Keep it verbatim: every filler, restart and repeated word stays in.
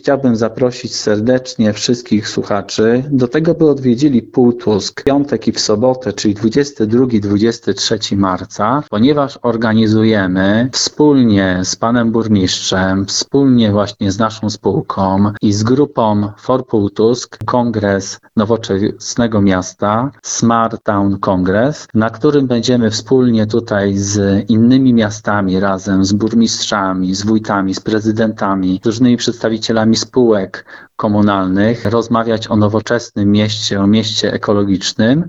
chciałbym zaprosić serdecznie wszystkich słuchaczy do tego, by odwiedzili Półtusk w piątek i w sobotę, czyli dwudziestego drugiego do dwudziestego trzeciego marca, ponieważ organizujemy wspólnie z panem burmistrzem, wspólnie właśnie z naszą spółką i z grupą For Półtusk kongres nowoczesnego miasta Smart Town Congress, na którym będziemy wspólnie tutaj z innymi miastami, razem z burmistrzami, z wójtami, z prezydentami, z różnymi przedstawicielami spółek komunalnych rozmawiać o nowoczesnym mieście, o mieście ekologicznym.